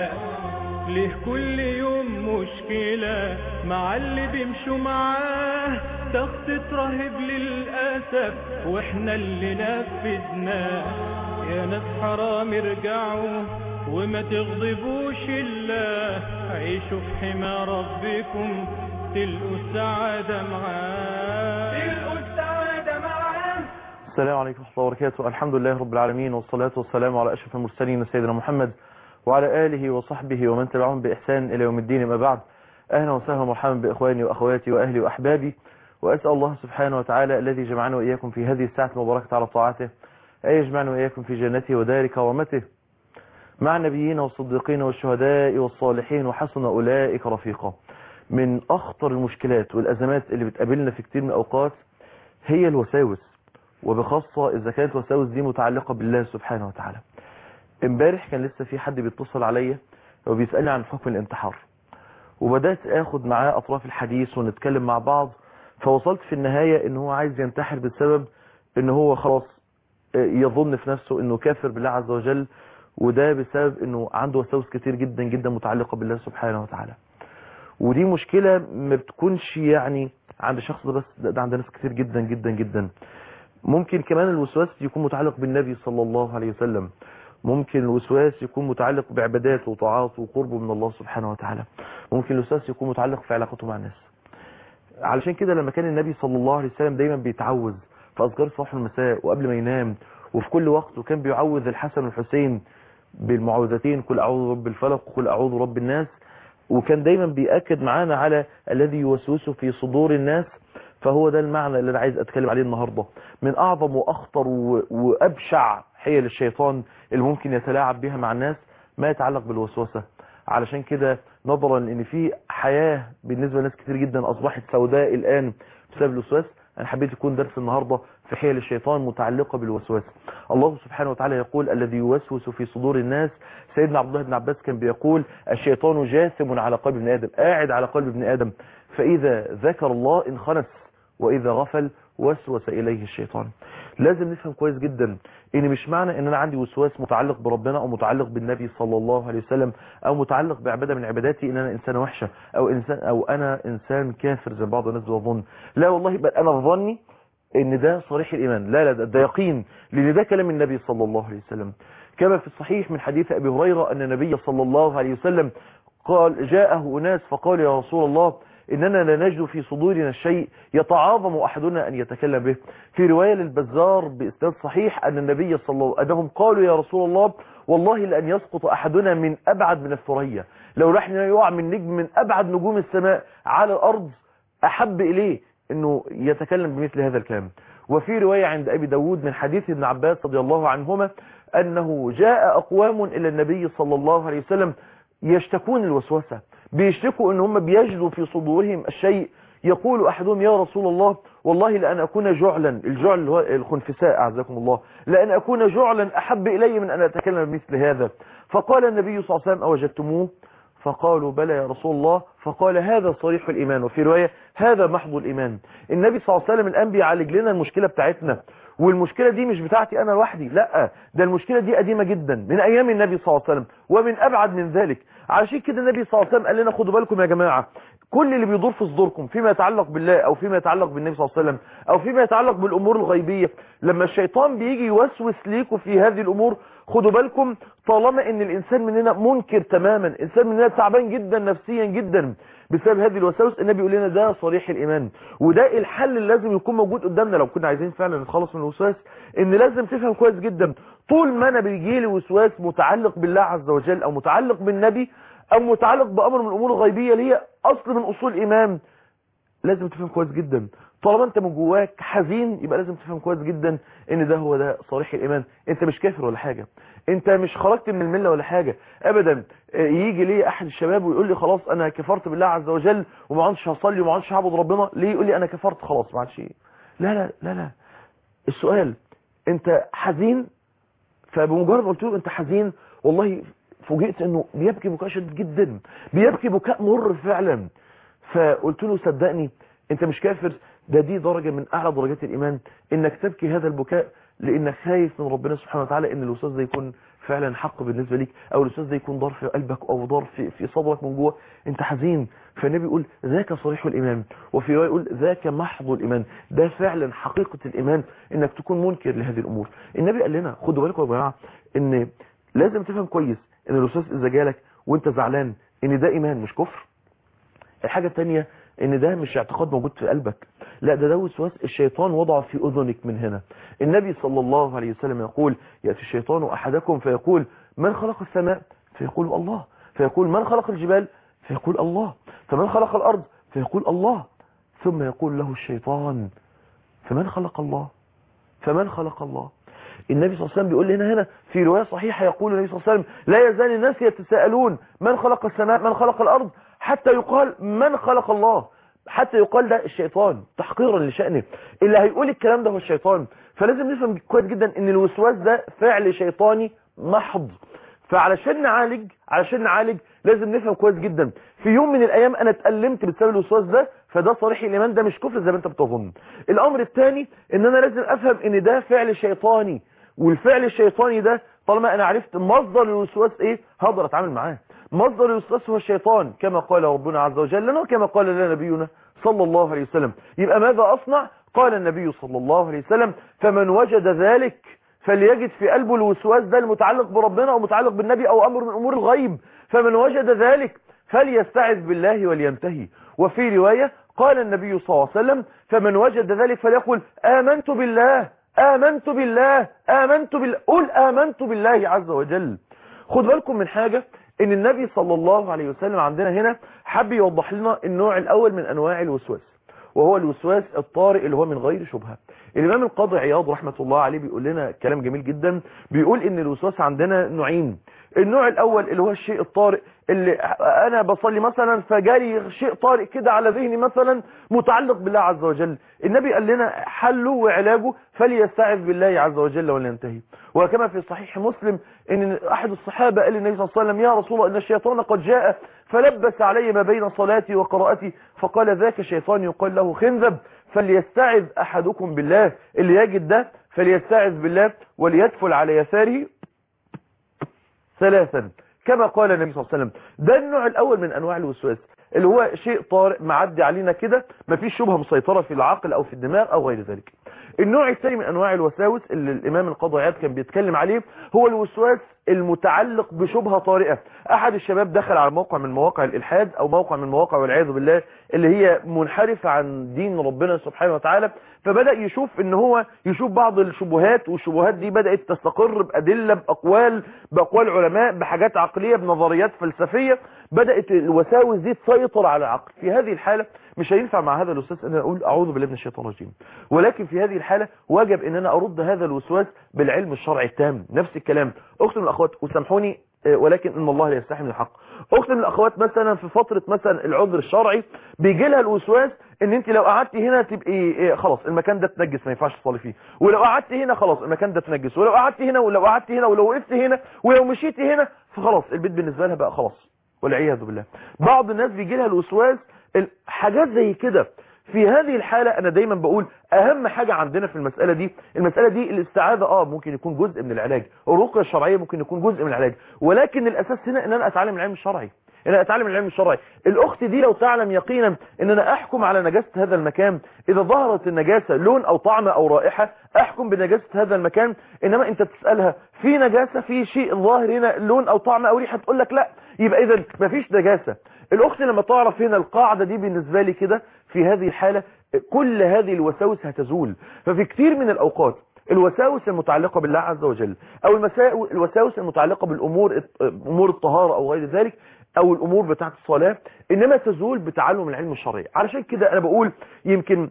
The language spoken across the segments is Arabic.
ليه كل يوم مشكلة مع اللي بيمشوا معاه، تخت رهيب للأسف واحنا اللي نفذناه. يا ناس حرام ارجعوا وما تغضبوش الله، عيشوا في حمى ربكم تلقوا السعادة معاه، تلقوا السعادة معاه. السلام عليكم ورحمة الله وبركاته. الحمد لله رب العالمين، والصلاة والسلام على أشرف المرسلين سيدنا محمد وعلى آله وصحبه ومن تبعهم بإحسان إلى يوم الدين. ما بعد، أهلا وسهلا ومرحبا بإخواني وأخواتي وأهلي وأحبابي، وأسأل الله سبحانه وتعالى الذي جمعنا وإياكم في هذه الساعة المباركة على طاعته أن يجمعنا وإياكم في جنته ودار كرامته مع النبيين والصديقين والشهداء والصالحين وحسن أولئك رفيقا. من أخطر المشكلات والأزمات اللي بتقابلنا في كتير من الأوقات هي الوساوس، وبخاصة إذا كانت الوساوس دي متعلقة بالله سبحانه وتعالى. امبارح كان لسه في حد بيتصل عليا وبيسألني عن حكم الانتحار، وبدأت اخد معاه اطراف الحديث ونتكلم مع بعض، فوصلت في النهاية ان هو عايز ينتحر بسبب ان هو خلاص يظن في نفسه انه كافر بالله عز وجل، وده بسبب انه عنده وساوس كتير جدا جدا متعلقة بالله سبحانه وتعالى. ودي مشكلة ما بتكونش يعني عند شخص بس، ده عند ناس كتير جدا جدا جدا. ممكن كمان الوسواس يكون متعلق بالنبي صلى الله عليه وسلم، ممكن الوسواس يكون متعلق بعباداته وطاعاته وقربه من الله سبحانه وتعالى، ممكن الوسواس يكون متعلق في علاقته مع الناس. علشان كده لما كان النبي صلى الله عليه وسلم دايما بيتعوذ في أذكار الصباح والمساء وقبل ما ينام وفي كل وقت، وكان بيعوذ الحسن والحسين بالمعوذتين قل أعوذ برب الفلق وقل أعوذ برب الناس، وكان دايما بيأكد معانا على الذي يوسوس في صدور الناس. فهو ده المعنى اللي أنا عايز أتكلم عليه النهاردة. من أعظم وأخطر وأبشع حيل الشيطان اللي ممكن يتلاعب بها مع الناس ما يتعلق بالوسوسة. علشان كده نظرا ان في حياة بالنسبة لناس كتير جدا اصبحت سوداء الان بسبب الوسواس، انا حبيت يكون درس النهاردة في حيل الشيطان متعلقة بالوسواس. الله سبحانه وتعالى يقول الذي يوسوس في صدور الناس. سيدنا عبد الله بن عباس كان بيقول الشيطان جاثم على قلب ابن ادم، قاعد على قلب ابن ادم، فاذا ذكر الله انخنس واذا غفل وسوس اليه الشيطان. لازم نفهم كويس جدا ان مش معنى ان انا عندي وسواس متعلق بربنا او متعلق بالنبي صلى الله عليه وسلم او متعلق بعباده من عباداتي ان انا انسان وحشه او انا انسان كافر زي بعض الناس بيظن. لا والله، بل انا ظني ان ده صريح الايمان. لا ده يقين، لان ده كلام النبي صلى الله عليه وسلم. كما في الصحيح من حديث ابي هريره ان النبي صلى الله عليه وسلم قال جاءه اناس فقال يا رسول الله إننا لا نجد في صدورنا الشيء يتعاظم أحدنا أن يتكلم به. في رواية للبزار بإسناد صحيح أن النبي صلى الله عليه وسلم أنهم قالوا يا رسول الله والله لأن يسقط أحدنا من أبعد من الثريا، لو راح يقع من نجم من أبعد نجوم السماء على الأرض أحب إليه أنه يتكلم بمثل هذا الكلام. وفي رواية عند أبي داود من حديث ابن عباس رضي الله عنهما أنه جاء أقوام إلى النبي صلى الله عليه وسلم يشتكون الوسوسة، بيشتكوا ان هم بيجدوا في صدورهم الشيء. يقول احدهم يا رسول الله والله لان اكون جعلا، الجعل اللي هو الخنفساء اعزكم الله، لان اكون جعلا احب الي من ان اتكلم بمثل هذا. فقال النبي صلى الله عليه وسلم اوجدتموه؟ فقالوا بلى يا رسول الله. فقال هذا صريح الايمان، وفي روايه هذا محض الايمان. النبي صلى الله عليه وسلم الان بيعالج لنا المشكله بتاعتنا، والمشكله دي مش بتاعتي انا لوحدي، لا ده المشكله دي قديمه جدا من ايام النبي صلى الله عليه وسلم ومن ابعد من ذلك. علشان كده النبي صلى الله عليه وسلم قال لنا خدوا بالكم يا جماعه، كل اللي بيدور في صدوركم فيما يتعلق بالله او فيما يتعلق بالنبي صلى الله عليه وسلم او فيما يتعلق بالامور الغيبيه، لما الشيطان بيجي يوسوس ليكم في هذه الامور خدوا بالكم، طالما ان الانسان مننا منكر تماما، انسان مننا تعبان جدا نفسيا جدا بسبب هذه الوساوس، النبي يقول لنا ده صريح الايمان. وده الحل اللي لازم يكون موجود قدامنا لو كنا عايزين فعلا نتخلص من الوسواس. ان لازم تفهم كويس جدا، طول ما انا بيجي لي وسواس متعلق بالله عز وجل او متعلق بالنبي او متعلق بامر من الامور الغيبيه اللي هي اصل من اصول الايمان، لازم تفهم كويس جدا. طالما انت من جواك حزين يبقى لازم تفهم كويس جدا ان ده هو ده صريح الايمان. انت مش كافر ولا حاجه، انت مش خرجت من المله ولا حاجه ابدا. يجي لي احد الشباب ويقول لي خلاص انا كفرت بالله عز وجل وما عادش هصلي وما عادش هعبد ربنا. ليه؟ يقول لي انا كفرت خلاص ما عادش. لا لا لا لا، السؤال انت حزين؟ فبمجرد قلت له انت حزين، والله فوجئت انه بيبكي بكاء شديد جدا، بيبكي بكاء مر فعلا. فقلت له صدقني انت مش كافر، دي درجة من اعلى درجات الايمان انك تبكي هذا البكاء لانك خايف من ربنا سبحانه وتعالى ان الوسواس ده يكون فعلا حق بالنسبة ليك، او الوسواس ده يكون ضار في قلبك او ضار في صدرك من جوه، انت حزين، فالنبي يقول ذاك صريح الايمان، وفي روايه يقول ذاك محض الايمان. ده فعلا حقيقة الايمان، انك تكون منكر لهذه الامور. النبي قال لنا خدوا بالكم يا جماعه ان لازم تفهم كويس ان الوسواس اذا جالك وانت زعلان ان ده ايمان مش كفر. الحاجة الثانية ان ده مش اعتقاد موجود في قلبك، لا ده وسواس الشيطان وضعه في اذنك من هنا. النبي صلى الله عليه وسلم يقول يأتي الشيطان احدكم فيقول من خلق السماء فيقول الله، فيقول من خلق الجبال فيقول الله، فمن خلق الارض فيقول الله، ثم يقول له الشيطان فمن خلق الله، فمن خلق الله. النبي صلى الله عليه وسلم بيقول لنا هنا في رواية صحيحة، يقول النبي صلى الله عليه وسلم لا يزال الناس يتساءلون من خلق السماء من خلق الأرض حتى يقال من خلق الله، حتى يقال ده الشيطان تحقيرا لشأنه. اللي هيقول الكلام ده هو الشيطان. فلازم نفهم كويس جدا ان الوسواس ده فعل شيطاني محض. فعلشان نعالج لازم نفهم كويس جدا في يوم من الايام انا اتألمت بسبب الوسواس ده، فده صريح الايمان، ده مش كفر زي ما انت بتظن. الامر الثاني ان انا لازم افهم ان ده فعل شيطاني، والفعل الشيطاني ده طالما انا عرفت مصدر الوسواس ايه هقدر اتعامل معاه. مصدر الوسواس هو الشيطان كما قال ربنا عز وجل لنا وكما قال لنا نبينا صلى الله عليه وسلم. يبقى ماذا اصنع؟ قال النبي صلى الله عليه وسلم فمن وجد ذلك فليجد في قلبه الوسواس ده المتعلق بربنا او متعلق بالنبي او امر من امور الغيب، فمن وجد ذلك فليستعذ بالله ولينتهي. وفي رواية قال النبي صلى الله عليه وسلم فمن وجد ذلك فليقل آمنت بالله آمنت بالله آمنت بالله، قل آمنت بالله عز وجل. خد بالكم من حاجة، ان النبي صلى الله عليه وسلم عندنا هنا حب يوضح لنا النوع الاول من انواع الوسواس، وهو الوسواس الطارئ اللي هو من غير شبهة. الامام القاضي عياض رحمة الله عليه بيقول لنا كلام جميل جدا، بيقول ان الوسواس عندنا نوعين. النوع الاول اللي هو الشيء الطارئ، اللي انا بصلي مثلا فجالي شيء طارئ كده على ذهني مثلا متعلق بالله عز وجل، النبي قال لنا حله وعلاجه فليستعذ بالله عز وجل ولينتهي. وكما في صحيح مسلم ان احد الصحابة قال للنبي صلى الله عليه وسلم يا رسول الله ان الشيطان قد جاء فلبس علي ما بين صلاتي وقراءتي، فقال ذاك شيطان يقال له خنذب فليستعذ احدكم بالله، اللي يجد ده فليستعذ بالله وليدفل على يساره ثلاثا كما قال النبي صلى الله عليه وسلم. ده النوع الاول من انواع الوسواس اللي هو شيء طارئ معدي علينا كده، مفيش شبهه مسيطره في العقل او في الدماغ او غير ذلك. النوع الثاني من انواع الوساوس اللي الامام القاضي عياض كان بيتكلم عليه هو الوسواس المتعلق بشبهه طارئه. احد الشباب دخل على موقع من مواقع الالحاد او موقع من مواقع والعياذ بالله اللي هي منحرفه عن دين ربنا سبحانه وتعالى، فبدا يشوف ان هو يشوف بعض الشبهات، والشبهات دي بدات تستقر بادله باقوال علماء، بحاجات عقليه، بنظريات فلسفيه، بدات الوساوس دي تسيطر على العقل. في هذه الحاله مش هينفع مع هذا الوسواس ان انا اقول اعوذ بالله من الشيطان الرجيم، ولكن في هذه الحاله واجب ان انا ارد هذا الوسواس بالعلم الشرعي التام. نفس الكلام اختم الاخوات وسامحوني ولكن ان الله لا يستحي من الحق، اختم الاخوات مثلا في فتره مثلا العذر الشرعي بيجي لها الوسواس ان انت لو قعدتي هنا تبقي خلاص المكان ده اتنجس ما ينفعش تصلي فيه، ولو قعدتي هنا خلاص المكان ده اتنجس، ولو قعدتي هنا ولو قعدتي هنا ولو وقفتي هنا ولو مشيتي هنا فخلاص البيت بالنسبه لها بقى خلاص والعياذ بالله. بعض الناس بيجي لها الوسواس حاجات زي كده. في هذه الحالة انا دايما بقول اهم حاجة عندنا في المسألة دي الاستعاذة ممكن يكون جزء من العلاج، الرقية الشرعية ممكن يكون جزء من العلاج، ولكن الاساس هنا ان انا اتعلم العلم الشرعي، الاخت دي لو تعلم يقينا ان انا احكم على نجاسة هذا المكان، اذا ظهرت النجاسة لون او طعم او رائحة احكم بنجاسة هذا المكان، انما انت تسألها في نجاسة في شيء ظاهر هنا لون او طعم او ريحة تقول لك لا، يبقى اذا مفيش نجاسة. الاخت لما تعرف هنا القاعدة دي بالنسبة لي كده في هذه الحالة كل هذه الوساوس هتزول. ففي كتير من الاوقات الوساوس المتعلقة بالله عز وجل او الوساوس المتعلقة امور الطهارة او غير ذلك او الامور بتاعت الصلاة انما تزول بتعلم العلم الشرعي. علشان كده انا بقول يمكن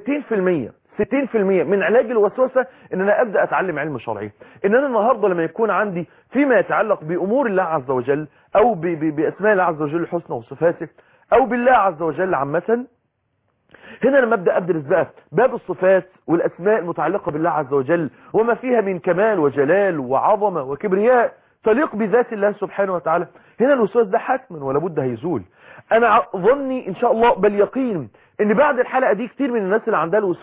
60% من علاج الوسوسة ان انا ابدأ اتعلم علم شرعي، ان انا النهاردة لما يكون عندي فيما يتعلق بامور الله عز وجل او باسماء الله عز وجل الحسنى وصفاته او بالله عز وجل عامة، هنا لما ابدا ادرس بقى باب الصفات والاسماء المتعلقة بالله عز وجل وما فيها من كمال وجلال وعظمة وكبرياء تليق بذات الله سبحانه وتعالى، هنا الوسواس ده حتما ولا بد هيزول. انا ظني ان شاء الله بل يقين ان بعد الحلقة دي كتير من الناس اللي عندها الوسواس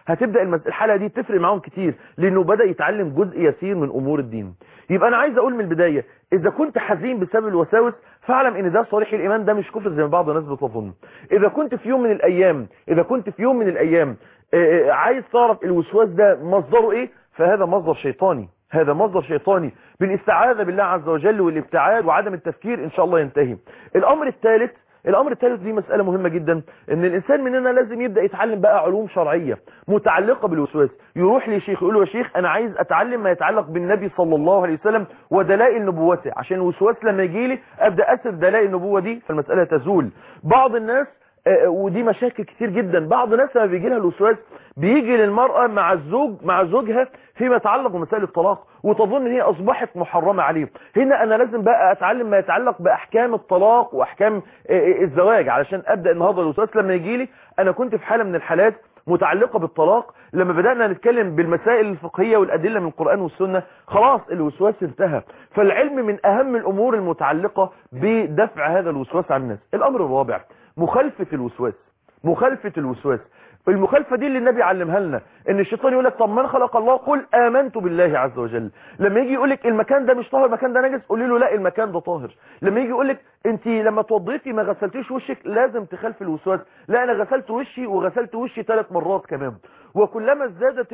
هتبدأ الحلقة دي تفرق معاهم كتير، لانه بدأ يتعلم جزء يسير من امور الدين. يبقى انا عايز اقول من البداية، اذا كنت حزين بسبب الوساوس فاعلم ان ده صريح الايمان، ده مش كفر زي ما بعض الناس بتظن. اذا كنت في يوم من الايام عايز تعرف الوسواس ده مصدره ايه، فهذا مصدر شيطاني بالاستعاذة بالله عز وجل والابتعاد وعدم التفكير ان شاء الله ينتهي. الامر الثالث دي مسألة مهمة جدا، ان الانسان مننا لازم يبدأ يتعلم بقى علوم شرعية متعلقة بالوسواس. يروح لشيخ يقول له يا شيخ انا عايز اتعلم ما يتعلق بالنبي صلى الله عليه وسلم ودلائل نبوته، عشان الوسواس لما يجي لي ابدأ اسر دلائل النبوة دي فالمسألة تزول. بعض الناس ودي مشاكل كتير جدا، بعض الناس لما بيجي لها الوسواس بيجي للمرأة مع زوجها فيما يتعلق بمسائل الطلاق وتظن ان هي اصبحت محرمة عليه. هنا انا لازم بقى اتعلم ما يتعلق باحكام الطلاق واحكام الزواج، علشان ابدأ النهارده الوسواس لما يجي لي. انا كنت في حالة من الحالات متعلقة بالطلاق، لما بدأنا نتكلم بالمسائل الفقهية والأدلة من القرآن والسنة خلاص الوسواس انتهى. فالعلم من أهم الأمور المتعلقة بدفع هذا الوسواس عن الناس. الأمر الرابع مخالفة الوسواس. المخالفة دي اللي النبي علمها لنا، ان الشيطان يقول لك طب من خلق الله؟ قل آمنت بالله عز وجل. لما يجي يقول لك المكان ده مش طاهر، المكان ده نجس، قولي له لا المكان ده طاهر. لما يجي يقول لك انت لما توضيتي ما غسلتيش وشك، لازم تخالف الوسواس. لا انا غسلت وشي وغسلت وشي 3 مرات كمان. وكلما ازدادت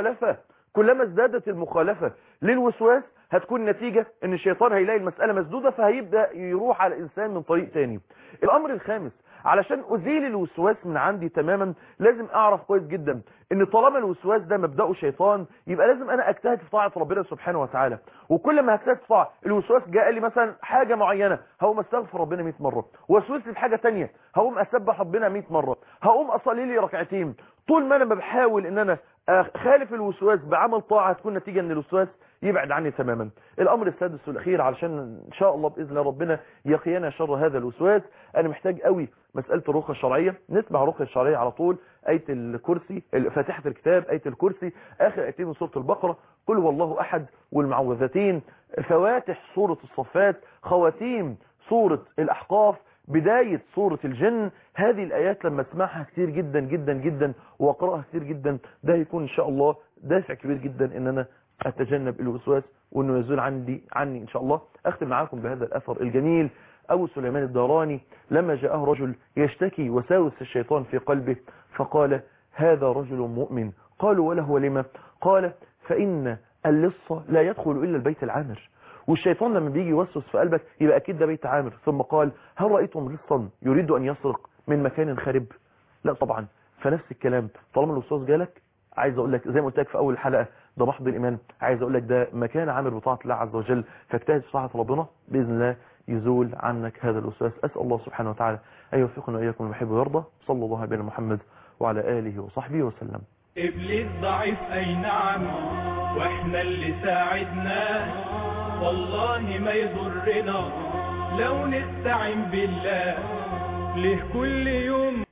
المخالفة للوسواس هتكون نتيجة ان الشيطان هيلاقي المسألة مسدودة فهيبدأ يروح على الانسان من طريق تاني. الامر الخامس، علشان ازيل الوسواس من عندي تماما لازم اعرف كويس جدا ان طالما الوسواس ده مبدأه شيطان يبقى لازم انا اجتهد في طاعة ربنا سبحانه وتعالى. وكل ما هجتهد في طاعة الوسواس جاء لي مثلا حاجة معينة هقوم استغفر ربنا 100 مرة، وسوس لي بحاجة تانية هقوم اسبح ربنا 100 مرة، هقوم اصلي لي ركعتين. طول ما انا بحاول ان انا خالف الوسواس بعمل طاعة هتكون نتيجة ان الوسواس يبعد عني تماما. الامر السادس والاخير، علشان ان شاء الله باذن الله ربنا يقينا شر هذا الوسواس، انا محتاج قوي مسألة الرقية الشرعية. نتبع الرقية الشرعية على طول، آية الكرسي، فاتحة الكتاب، آية الكرسي، آخر آيتين من سورة البقرة، قل هو الله أحد، والمعوذتين، فواتح سورة الصفات، خواتيم سورة الأحقاف، بداية سورة الجن. هذه الآيات لما اسمعها كتير جدا جدا جدا وأقرأها كتير جدا، ده هيكون إن شاء الله دافع كبير جدا إن أنا أتجنب الوسواس وإنه يزول عني إن شاء الله. أختم معاكم بهذا الأثر الجميل. أبو سليمان الداراني لما جاءه رجل يشتكي وساوس الشيطان في قلبه فقال هذا رجل مؤمن. قالوا وله لما؟ قال فإن اللص لا يدخل إلا البيت العامر، والشيطان لما بيجي يوسوس في قلبك يبقى أكيد ده بيت عامر. ثم قال هل رأيتم لصا يريد أن يسرق من مكان خرب؟ لا طبعا. فنفس الكلام طالما الوسواس جالك، عايز أقول لك زي ما قلت لك في أول الحلقة ده محض الإيمان، عايز أقول لك ده مكان عامر بطاعة الله عز وجل، فاجتهد في طاعة ربنا بإذن الله يزول عنك هذا الوسواس. أسأل الله سبحانه وتعالى أن يوفقنا وإياكم المحب ويرضى. صلى الله على محمد وعلى آله وصحبه وسلم. إبليس ضعيف أي نعم، وإحنا اللي ساعدناه، والله ما يضرنا لو نستعين بالله. ليه كل يوم